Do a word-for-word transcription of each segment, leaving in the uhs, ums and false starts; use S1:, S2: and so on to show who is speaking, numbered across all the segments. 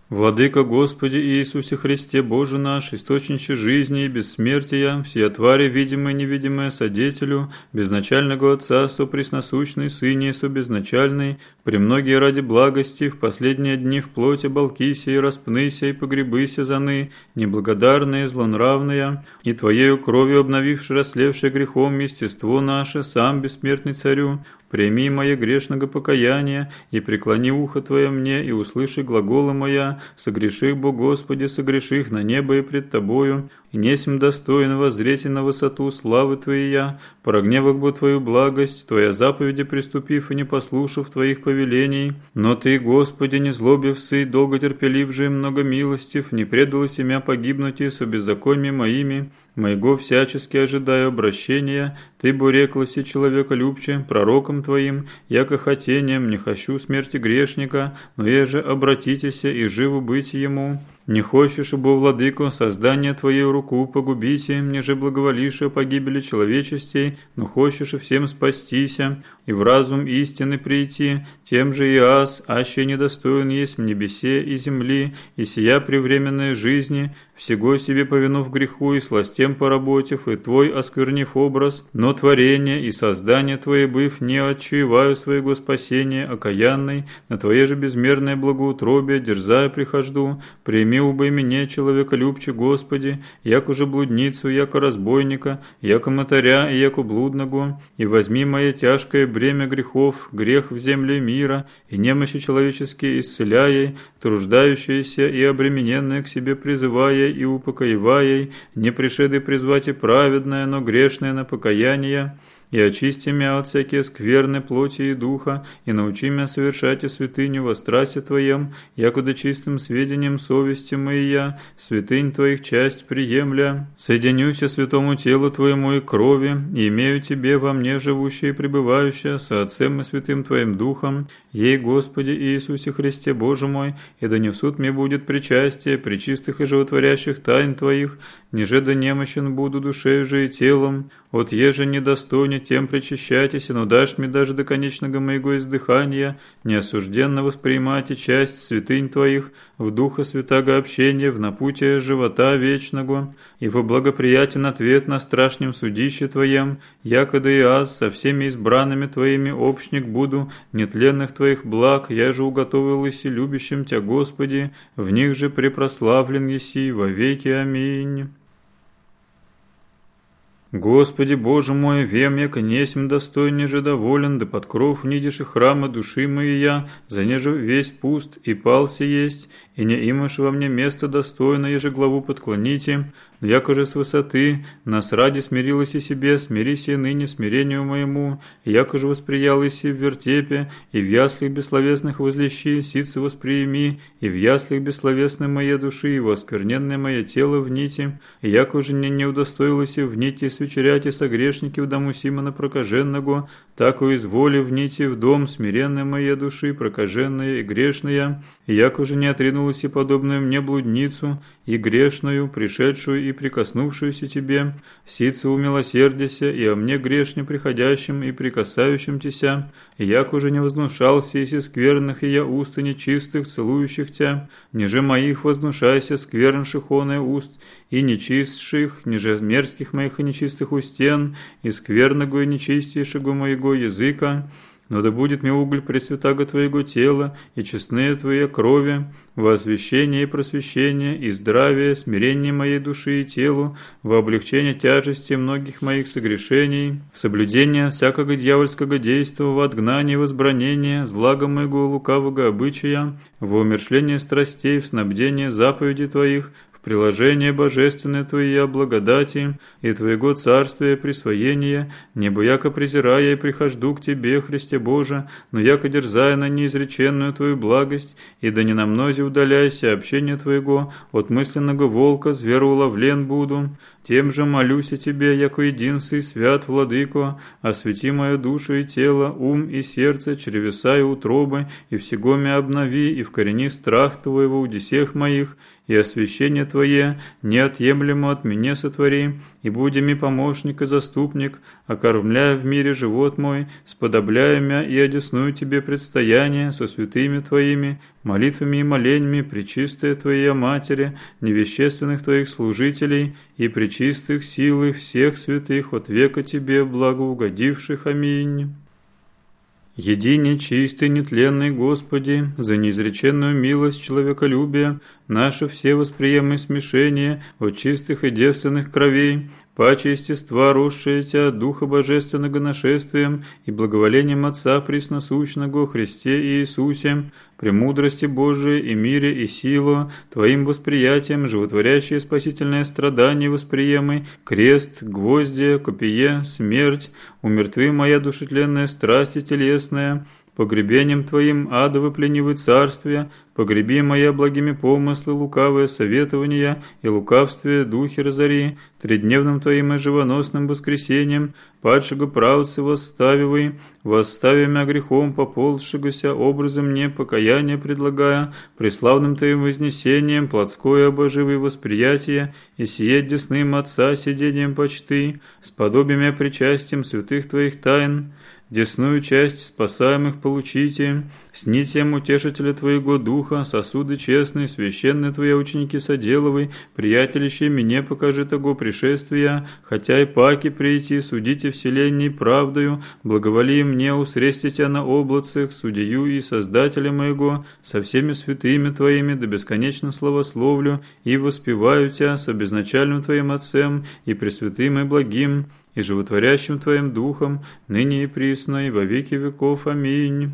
S1: Владыка Господи Иисусе Христе, Боже наш, источнище жизни и бессмертия, все твари, видимые и невидимые, содетелю, безначального Отца, сопресносущный, Сыне, собезначальный, премногие ради благости, в последние дни в плоти болкися и распнися и погребыся заны, неблагодарные, злонравные, и Твоею кровью обновивши расслевшее грехом естество наше, сам бессмертный Царю, прими мое грешного покаяния, и преклони ухо Твое мне, и услыши глаголы моя, согреших, Бо Господи, согреших на небо и пред Тобою, и несем достойно воззреть на высоту славы Твоей я, прогневах Бо Твою благость, Твоя заповеди приступив и не послушав Твоих повелений, но Ты, Господи, не злобився и долготерпелив же, много милостив, не предала семя погибнуть и со беззакониями моими, моего всячески ожидаю обращения, Ты бо рекласи человека любче, пророком Твоим, яко хотением не хочу смерти грешника, но еже обратитеся и живу быть ему. Не хочешь, бо, владыко, создание Твоей руку погубите, мне же благоволишь о погибели человечестей, но хочешь и всем спастися, и в разум истины прийти, тем же и аз, аще недостоин есть в небесе и земли, и сия превременной жизни, всего себе повинув греху и сластем поработив, и Твой осквернив образ, но творение и создание Твое быв, не отчаиваю своего спасения окаянной, на Твое же безмерное благоутробие дерзая прихожду, прими убой меня, человеколюбче, Господи, яко же блудницу, яко разбойника, яко мотаря и яко блудного, и возьми мое тяжкое бремя грехов, грех в земле мира, и немощи человеческие исцеляй, труждающиеся и обремененные к себе призывая и упокоевая, не пришеды призвать и праведное, но грешное на покаяние, и очисти мя от всякие скверны плоти и духа, и научи мя совершать и святыню во страсти Твоем, якуда чистым сведением совести моя, святынь Твоих часть приемля. Соединюся святому телу Твоему и крови, и имею Тебе во мне живущее и пребывающее, со Отцем и святым Твоим Духом, ей, Господи Иисусе Христе, Боже мой, и да не в суд мне будет причастие, пречистых и животворящих тайн Твоих, ниже да немощен буду душею же и телом, от еже недостойно тем причащайтесь, но дашь мне даже до конечного моего издыхания, неосужденно восприимайте часть святынь Твоих, в Духа Святаго общения, в напутие живота вечного, и во благоприятен ответ на страшнем судище Твоем, якода и аз со всеми избранными Твоими общник буду, нетленных Твоих благ, я же уготовил еси любящим Тя, Господи, в них же препрославлен еси во веки. Аминь. Господи, Боже мой, вем, яко несмь достойней же доволен, да под кров нидишь и храма души моя, за неже весь пуст и пался есть, и не имаш во мне место достойно, еже главу подклоните, но яко же с высоты нас ради смирилась и себе, смирись и ныне смирению моему, и яко же восприялась и в вертепе, и в яслях бессловесных возлещи, ситцы восприими, и в яслях бессловесной моей души, и воскверненное мое тело в нити, и яко же не, не удостоилась и в нити свечерять и согрешники в дому Симона прокаженного, тако изволи в нити в дом смиренной моей души, прокаженная и грешная, и яко же не отринулась и подобную мне блудницу, и грешную, пришедшую и прикоснувшуюся Тебе, ситца умилосердися, и о мне грешне приходящим и прикасающимся, и яко уже не вознушался иси скверных, и я уст нечистых, целующих Тя, ниже моих вознушайся сквернших оное уст, и нечистших, ниже мерзких моих и нечистых устен, и скверного и нечистейшего моего языка, но да будет мне уголь пресвятаго Твоего тела, и честные Твои крови, во освящение и просвещение, и здравие, смирение моей души и телу, во облегчение тяжести многих моих согрешений, в соблюдение всякого дьявольского действа, в отгнание и возбранение, злага моего лукавого обычая, во умершление страстей, в снабдение заповедей Твоих, приложение божественное Твоя благодати и Твоего царствия присвоения, небо яко презирая и прихожду к Тебе, Христе Боже, но яко дерзая на неизреченную Твою благость, и да не на мнозе удаляйся общение Твоего, от мысленного волка звероуловлен буду, тем же молюсь о Тебе, яко единствый свят Владыко, освети мою душу и тело, ум и сердце, чревеса и утробы, и всего мя обнови, и вкорени страх Твоего у десех моих, и освящение Твое неотъемлемо от меня сотвори, и буди ми помощник и заступник, окормляя в мире живот мой, сподобляя мя и одесную Тебе предстояние со святыми Твоими, молитвами и молениями пречистая Твоя Матери, невещественных Твоих служителей и пречистых силы всех святых от века Тебе благоугодивших. Аминь. Едине чистый, нетленный Господи, за неизреченную милость человеколюбия, наше все восприемы смешение от чистых и девственных кровей, паче естества, росшееся от Духа Божественного нашествием и благоволением Отца Пресносущного Христе и Иисусе, премудрости Божией и мире и силу, Твоим восприятием, животворящее спасительное страдание восприемы, крест, гвозди, копье, смерть, умертви моя душетленная страсть и телесная, погребением Твоим адово пленивы царствия, погреби моя благими помыслы, лукавые советования и лукавствие духи разори, тридневным Твоим и живоносным воскресением, падшего правцы восставивай, восставя мя грехом поползшегося образом мне покаяние предлагая, преславным Твоим вознесением плотское обоживое восприятие и сие десным Отца сидением почты, с подобием причастием святых Твоих тайн, десную часть спасаемых получите, с нитием утешителя Твоего Духа, сосуды честные, священные Твои ученики соделывай, приятелище мне покажи того пришествия, хотя и паки прийти, судите вселенной правдою, благоволи мне усрестите на облацах, судью и создателя моего, со всеми святыми Твоими, да бесконечно славословлю, и воспеваю Тя с обезначальным Твоим Отцем, и пресвятым и благим, и животворящим Твоим Духом, ныне и присно, и во веки веков. Аминь.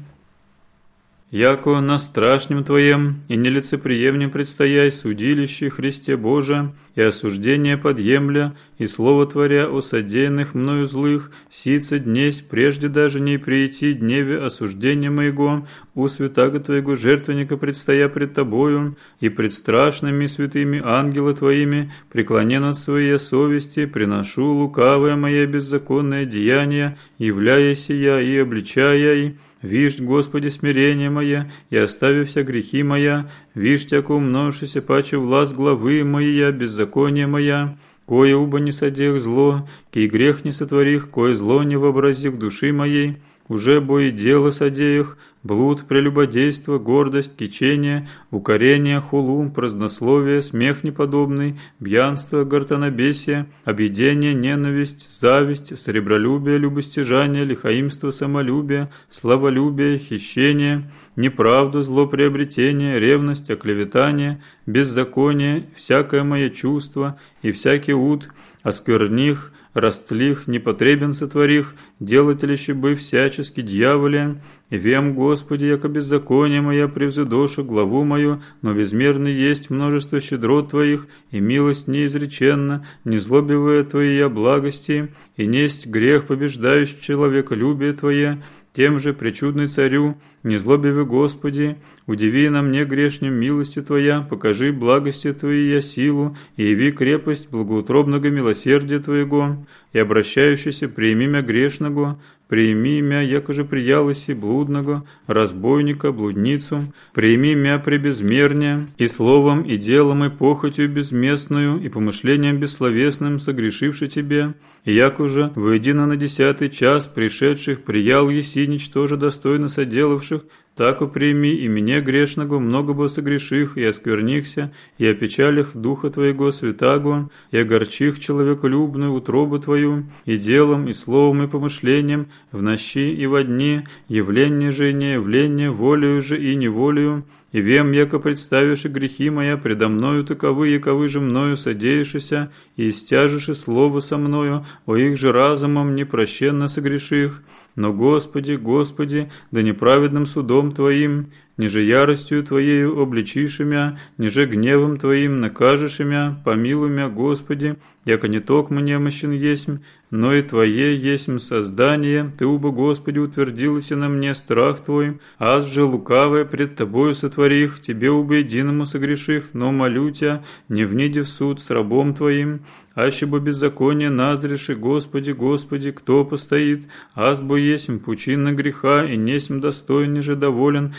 S1: Яко на страшнем Твоем и нелицеприемнем предстояй судилище Христе Божия, и осуждение подъемля, и слово творя о содеянных мною злых, сица днесь, прежде даже не прийти дневе осуждения моего, у святаго Твоего жертвенника предстоя пред Тобою, и пред страшными святыми ангелы Твоими, преклонен от своей совести, приношу лукавое мое беззаконное деяние, являя сия и обличая и вишь, Господи, смирение мое, и оставив вся грехи моя, вишь, тяко умножишься паче власть главы моя, беззаконие моя, кое уба не содех зло, кей грех не сотворих, кое зло не вообразих души моей, уже бо и дело содеях, блуд, прелюбодейство, гордость, кичение, укорение, хулу, празднословие, смех неподобный, бьянство, гортанобесие, объедение, ненависть, зависть, сребролюбие, любостяжание, лихаимство, самолюбие, славолюбие, хищение, неправду, злоприобретение, ревность, оклеветание, беззаконие, всякое мое чувство и всякий уд, оскверних, растлих, непотребен сотворих, делателище бы всячески дьяволе, и вем, Господи, яко беззаконие моя превзыдошу главу мою, но безмерно есть множество щедрот Твоих, и милость неизреченна, не злобивая Твоя благости, и несть грех, побеждающий человеколюбие Твое, тем же пречудный царю, не злобивый Господи, удиви на мне грешнем милости Твоя, покажи благости Твоей я силу, и яви крепость благоутробного милосердия Твоего, и обращающийся прими мя грешного, прими мя, якоже приялоси блудного, разбойника, блудницу, прими мя пребезмерня, и словом, и делом, и похотью безместную, и помышлением бессловесным согрешивши Тебе, и якоже воедино на десятый час пришедших приял еси ничтоже достойно соделавших, тако прими и мне грешного много бы согреших, и осквернихся, и опечалих Духа Твоего святаго, и огорчих человеколюбную утробу Твою, и делом, и словом, и помышлением, в нощи и во дни, явление же и неявление, волею же и неволею, и вем, яко представишь грехи моя предо мною таковы, яковы же мною содеешися, и истяжеши слово со мною, о их же разумом непрощенно согреших. Но, Господи, Господи, да неправедным судом Твоим, ниже яростью Твоею обличишь мя, ниже гневом Твоим накажешь мя, помилуй мя, Господи, яко не токмо немощен есмь, но и Твое есмь создание, Ты, убо, Господи, утвердился на мне страх Твой, аз же лукавое пред Тобою сотворих, Тебе, убо, единому согреших, но молю Тя, не вниди в суд с рабом Твоим, аще бы беззаконие назреши, Господи, Господи, кто постоит, аз бо есмь пучинна греха, и несмь достойный же доволен, воз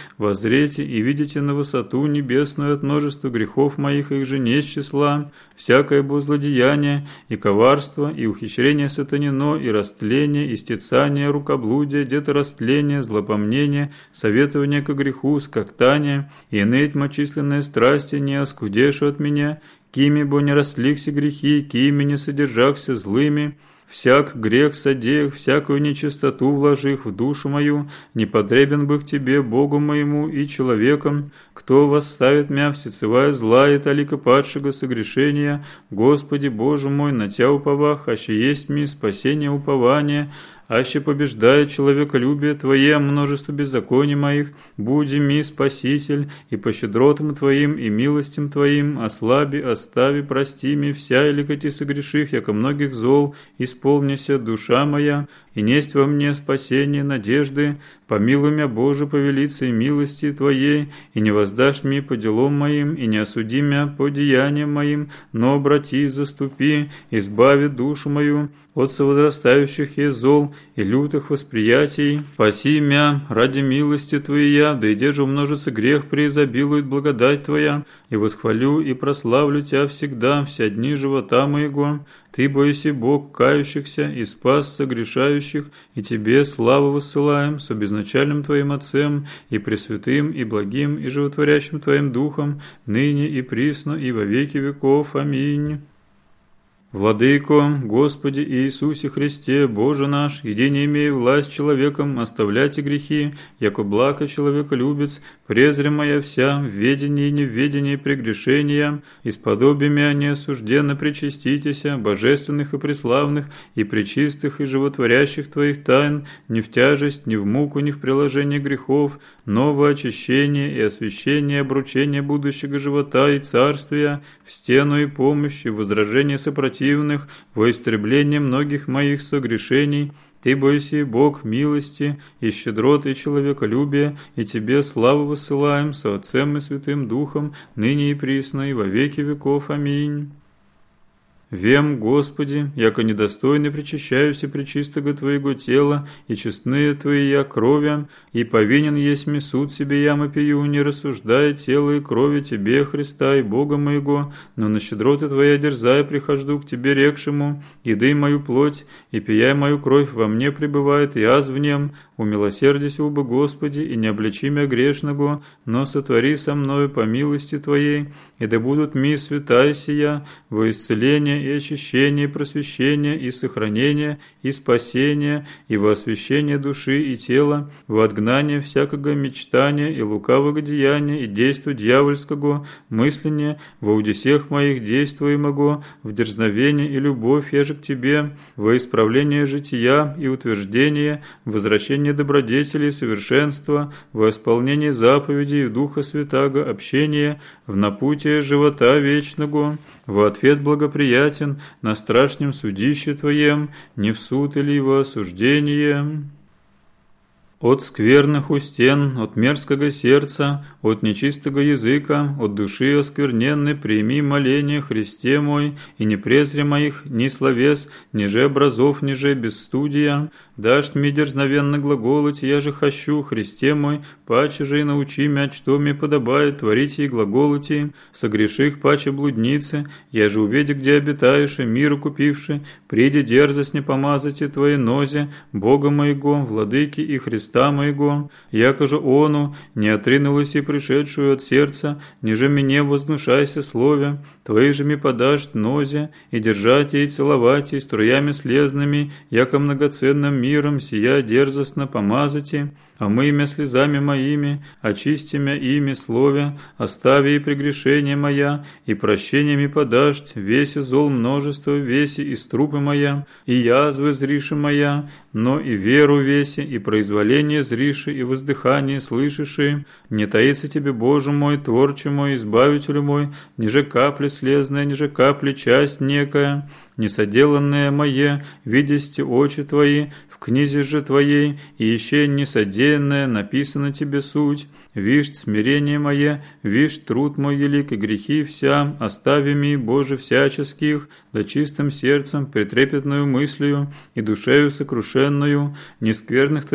S1: воззрете и видите на высоту небесную от множества грехов моих, их же не с числа, всякое злодеяние, и коварство, и ухищрение сатанино, и растление, и стецание, рукоблудие, деторастление, злопомнение, советование ко греху, скоктание, и иные тьмочисленные страсти не оскудешу от меня, кими бо не растлихся грехи, кими не содержахся злыми, всяк грех содеях, всякую нечистоту вложих в душу мою, не потребен бы к тебе, Богу моему и человеком, кто восставит мя всецевая зла и талика падшего согрешения, Господи Боже мой, на Тя уповах, аще есть ми спасение упования, аще побеждает человеколюбие Твое множество беззаконий моих, буди ми спаситель, и по щедротам Твоим и милостям Твоим ослаби, остави, прости ми вся иликоти согреших, яко многих зол, исполнися душа моя, и несть во мне спасение надежды, помилуй мя, Боже, по велице милости Твоей, и не воздашь мне по делам моим, и не осуди мя по деяниям моим, но обрати, заступи, избави душу мою от совозрастающих ей зол и лютых восприятий. Спаси мя ради милости Твоей, да и де же умножится грех, преизобилует благодать Твоя, и восхвалю и прославлю Тя всегда, вся дни живота моего. Ты, бойся Бог кающихся и спас согрешающих, и Тебе славу высылаем с обезначальным Твоим Отцем, и пресвятым, и благим, и животворящим Твоим Духом, ныне и присно, и во веки веков. Аминь. Владыко, Господи Иисусе Христе, Боже наш, иди не имей власть человеком, оставляйте грехи, яко благо человеколюбец, презря моя вся, в ведении и неведении прегрешения, исподобиями они осужденно причаститеся, божественных и преславных, и пречистых и животворящих Твоих тайн, не в тяжесть, не в муку, не в приложение грехов, но в очищение и освящение обручения будущего живота и царствия, в стену и помощь, и в возражение сопротивления, во истребление многих моих согрешений. Ты, бойся, Бог милости и щедроты и человеколюбия, и Тебе славу высылаем со Отцем и Святым Духом, ныне и присно, и во веки веков. Аминь. Вем, Господи, яко недостойный причащаюсь и пречистого Твоего тела, и честные Твои я кровя, и повинен есть ми суд себе ямо пию, не рассуждая тело и крови Тебе, Христа и Бога моего, но на щедроты Твоя дерзая прихожду к Тебе рекшему, еды мою плоть, и пияй мою кровь во мне пребывает, и аз в нем, умилосердися убо, Господи, и не обличи мя грешного, но сотвори со мною по милости Твоей, и да будут ми святая сия во исцеление и очищение, и просвещение, и сохранение, и спасение, и во освящение души и тела, во отгнание всякого мечтания и лукавого деяния, и действа дьявольского, мысления, во удесех моих действуемого, в дерзновение и любовь я же к Тебе, во исправление жития и утверждение, возвращение добродетели и совершенства, во исполнение заповедей Духа Святаго, общение, в напутие живота вечного, во ответ благоприятен на страшном судище Твоем, не в суд или во осуждение. От скверных устен, от мерзкого сердца, от нечистого языка, от души оскверненной прими моление Христе мой, и не презри моих ни словес, ни же образов, ни же бесстудия. Дашь мне дерзновенно глаголать, я же хочу, Христе мой, паче же и научи мя, что мне подобает, творите и глаголати, согреших паче блудницы, я же уведи, где обитаешь, и миру купивши, приди дерзость не помазати Твоей нозе, Бога моего, владыки и Христа моего, яко же ону не отринулась и пришедшую от сердца, ниже мне вознушайся слове, Твои же ми подашь нозе, и держать и целовать, и струями слезными, яко многоценным миром сия дерзостно помазати, а мы имя слезами моими, очисти мя ими слове, остави и прегрешение моя, и прощениями подашь, веси зол множество, веси и струпы моя, и язвы зриши моя, но и веру веси, и произволение зриши, и воздыхание слышиши, не таится Тебе, Боже мой, Творче мой, Избавителю мой, ниже капли слезная, ниже капли часть некая, несоделанное мое, видести очи Твои, в книзе же Твоей, и еще несодеянное написано Тебе суть, вишь смирение мое, вишь труд мой велик, и грехи вся, остави ми, Боже, всяческих, да чистым сердцем, претрепетную мыслью, и душею сокрушенную, нескверных Твоих причащений,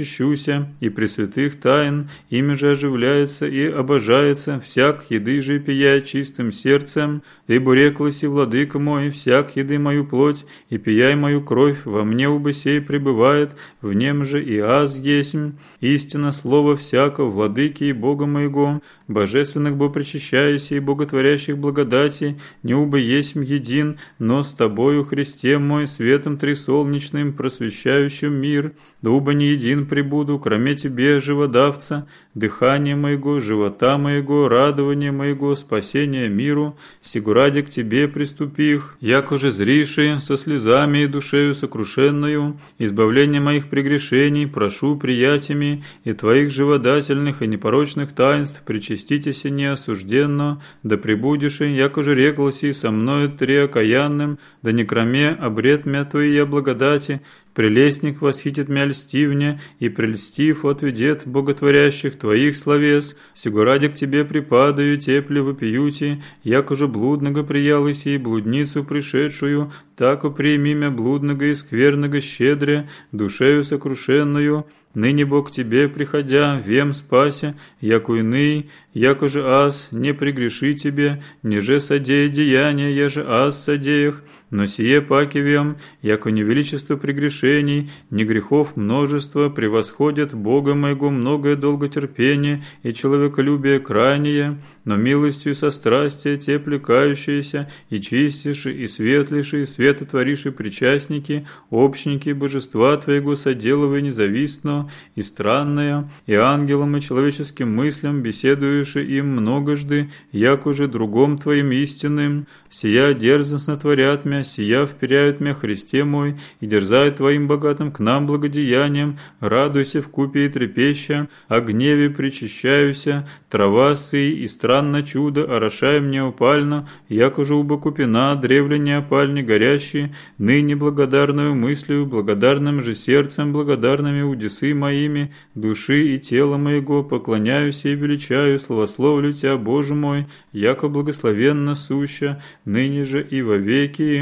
S1: причащуся, и пресвятых тайн, ими же оживляется и обожается всяк еды же пия чистым сердцем, ибо реклась и владыка мой, всяк еды мою плоть, и пияй мою кровь, во мне убы сей пребывает, в нем же и аз есмь, истина слово всякого владыки и Бога моего, божественных бо причащаяся и боготворящих благодати, не убы есмь един, но с тобою, Христе мой, светом трисолнечным, просвещающим мир, да убо не един пребуду, кроме тебе, живодавца, дыхание моего, живота моего, радование моего, спасение миру, сего ради к тебе приступих, яко же зриши со слезами и душею сокрушенною, избавление моих прегрешений, прошу приятиями и твоих живодательных и непорочных таинств, причаститеся неосужденно, да пребудешь, яко же рекласи со мною триокаянным, да не кроме обред мя твоей благодати, прелестник восхитит мя льстивня, и прельстив отведет боготворящих твоих словес, сего ради к тебе припадаю, тепле вопиюти, яко же блудного приялыси и блудницу пришедшую, тако прими мя блудного и скверного щедре, душею сокрушенную, ныне Бог к тебе приходя, вем спася, яко иный, яко же аз не прегреши тебе, неже содея деяния, еже аз содеях, но сие паки вем, яко не величество прегрешений, ни грехов множество, превосходят Бога моего многое долготерпение и человеколюбие крайнее, но милостью и сострастие те плекающиеся, и чистейшие, и светлейшие, светотвориши причастники, общники божества твоего соделывая независтно, и странное, и ангелам и человеческим мыслям беседуешь им многожды, як уже другом твоим истинным, сия дерзостно творят мя, сия вперяют мя, Христе мой, и дерзают твоим богатым к нам благодеянием, радуйся вкупе и трепеща, о гневе причащаюся, трава сый и странно чудо, орошай мне упально, як уже уба купина, древле опальни горящие, ныне благодарную мыслью, благодарным же сердцем, благодарными удесы моими, души и тела моего, поклоняюсь и величаю, славословлю Тебя, Боже мой, яко благословенно суща, ныне же и во веки.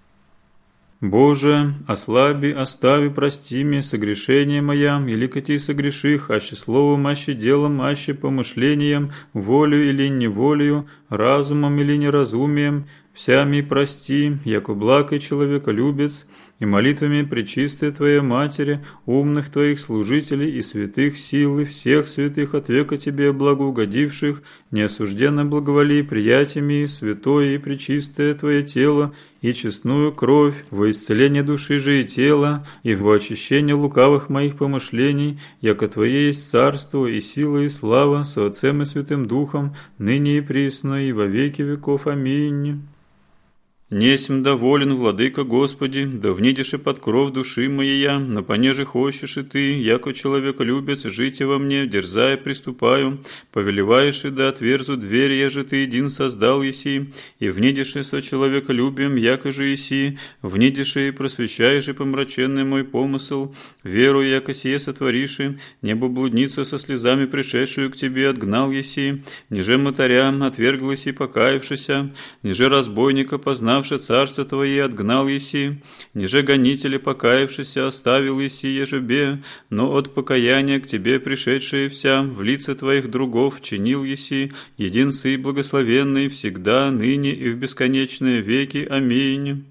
S1: Боже, ослаби, остави, прости мне согрешения моя, или кати согреших, аще словом, аще делом, аще помышлением, волю или неволею, разумом или неразумием, всями прости, яко благ и человеколюбец, и молитвами пречистой Твоей Матери, умных Твоих служителей и святых сил, и всех святых от века Тебе благоугодивших, неосужденно благоволи приятиями святое и пречистое Твое тело и честную кровь во исцеление души же и тела, и во очищение лукавых моих помышлений, яко Твое есть царство и сила и слава со Отцем и Святым Духом, ныне и присно и во веки веков. Аминь. Несем доволен, владыка Господи, да внидишь и под кров души моей, но понеже хочешь и ты, яко человеколюбец, жить во мне, дерзая приступаю, повелеваешь и да отверзу дверь, я же ты един создал еси, и внидишь и со человеколюбием, яко же еси, внидишь и просвещаешь и помраченный мой помысл, веру, яко сие сотвориши, небо блудницу со слезами пришедшую к тебе отгнал еси, ниже мотаря отверглась и покаявшися, ниже разбойника познав царство Твое отгнал еси, ниже гонители покаявшися оставил еси ежебе, но от покаяния к Тебе пришедшие вся в лица Твоих другов чинил еси, един Сы благословенный всегда, ныне и в бесконечные веки. Аминь.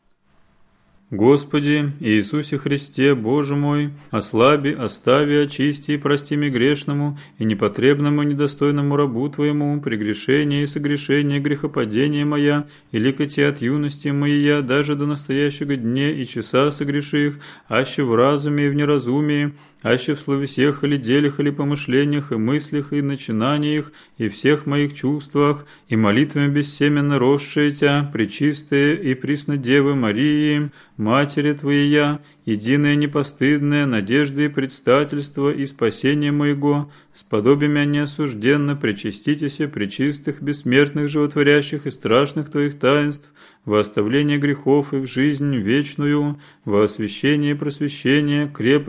S1: Господи, Иисусе Христе, Боже мой, ослаби, остави, очисти и прости мне грешному и непотребному недостойному рабу Твоему прегрешение и согрешение грехопадения моя, и ликоти от юности моей, даже до настоящего дня и часа согреших, аще в разуме и в неразумии, аще в словесех или делях или помышлениях и мыслях и начинаниях и всех моих чувствах, и молитвами бессеменно росшие Тя, пречистые и приснодевы Марии, Матери Твоя, единая непостыдная надежда и предстательство и спасение моего, сподоби мя неосужденно причаститеся пречистых, бессмертных, животворящих и страшных Твоих таинств, во оставление грехов и в жизнь вечную, во освящение и просвещение, крепость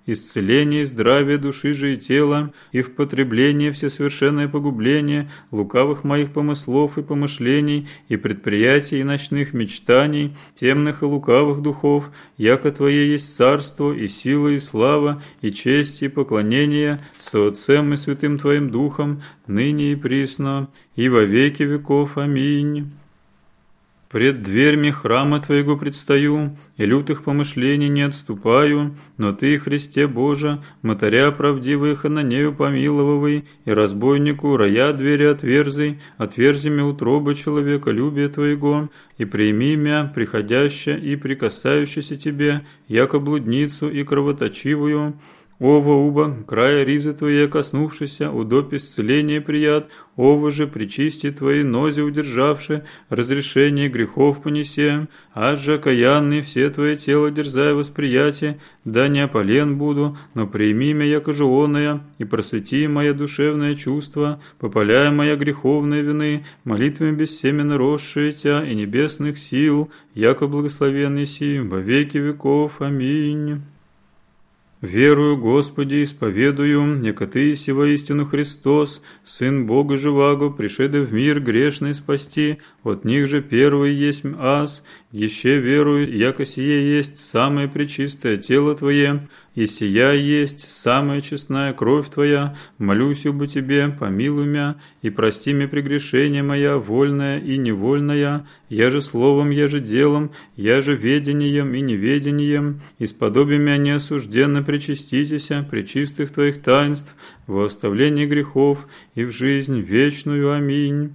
S1: исцеление и здравие души же и тела, и в потреблении всесовершенное погубление лукавых моих помыслов и помышлений, и предприятий и ночных мечтаний, темных и лукавых духов, яко Твое есть царство, и сила, и слава, и честь, и поклонение со Отцем и Святым Твоим Духом, ныне и присно, и во веки веков. Аминь. Пред дверьми храма Твоего предстаю, и лютых помышлений не отступаю, но Ты, Христе Боже, мотаря правдивых Ананею помиловавый, и разбойнику рая двери отверзей, отверзи мя утробы человеколюбия Твоего, и прими мя, приходяща и прикасающаяся Тебе, яко блудницу и кровоточивую, Ова уба, края ризы Твоей коснувшися, удопь исцеление прият, ова же причисти Твои нози удержавши, разрешение грехов понесе, аж же окаянный все Твое тело дерзая восприятие, да не ополен буду, но прими мя яко же оная, и просвети моя душевное чувство, попаляя моя греховные вины, молитвами бессеменно росшие Тя и небесных сил, яко благословенный си во веки веков. Аминь. Верую, Господи, исповедую, яко Ты еси воистину Христос, Сын Бога живаго, пришедший в мир грешный спасти, от них же первый есть аз, еще верую, яко сие есть самое пречистое тело Твое, и сия есть самая честная кровь Твоя, молюсь об Тебе, помилуй мя, и прости мне прегрешение моя, вольное и невольное, я же словом, я же делом, я же ведением и неведением, исподоби мя неосужденно причаститеся, пречистых Твоих таинств, во оставлении грехов и в жизнь вечную. Аминь.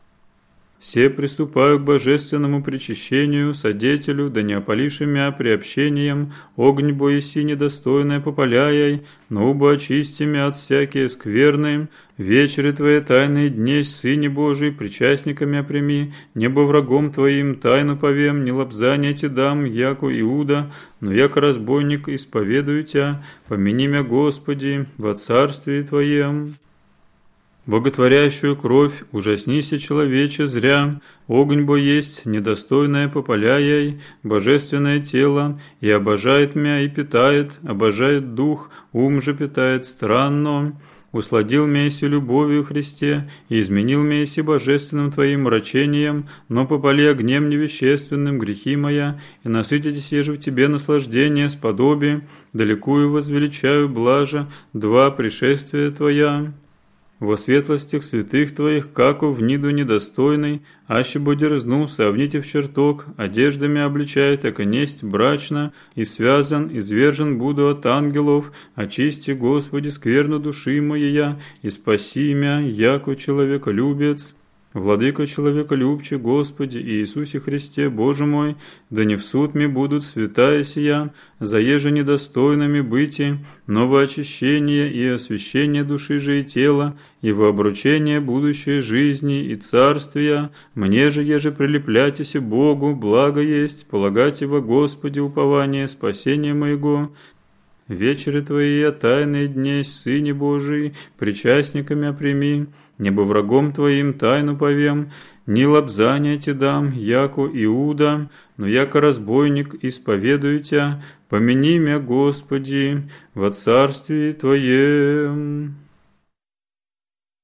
S1: Все приступаю к божественному причащению, содетелю, да не опалиши мя приобщением, огонь боеси недостойное попаляй, но убо очисти мя от всякие скверны, вечери Твои тайные дней, Сыне Божий, причастниками опреми, небо врагом Твоим тайну повем, не лобзание Ти дам, яко Иуда, но яко разбойник исповедую Тя, помяни мя, Господи, во царстве Твоем. Боготворящую кровь ужаснися, человече, зря, огонь бо есть, недостойное попаляй, божественное тело, и обожает мя и питает, обожает дух, ум же питает странно. Усладил мя еси любовью Христе, и изменил мя еси божественным Твоим мрачением, но попали огнем невещественным грехи моя, и насытитесь еже в Тебе наслаждение сподоби, далекую возвеличаю блажа, два пришествия Твоя. Во светлостях святых Твоих, како в ниду недостойной, аще бо дерзну, сравните в чертог, одеждами обличает, яко несть брачно, и связан, извержен буду от ангелов, очисти, Господи, скверну души моя, и спаси мя, яко человеколюбец. Владыко человеколюбче, Господи Иисусе Христе, Боже мой, да не в суд ми будут святая сия, заеже недостойными быти, но во очищение и освящение души же и тела, и во обручение будущей жизни и царствия, мне же еже прилепляйтеся Богу, благо есть, полагайте во Господе упование спасения моего. Вечери Твои, а тайные дней, Сыне Божий, причастниками опреми, небо врагом Твоим тайну повем, ни лобзания Ти дам, яко Иуда, но яко разбойник исповедую Тя, помяни мя, Господи, во царстве Твоем.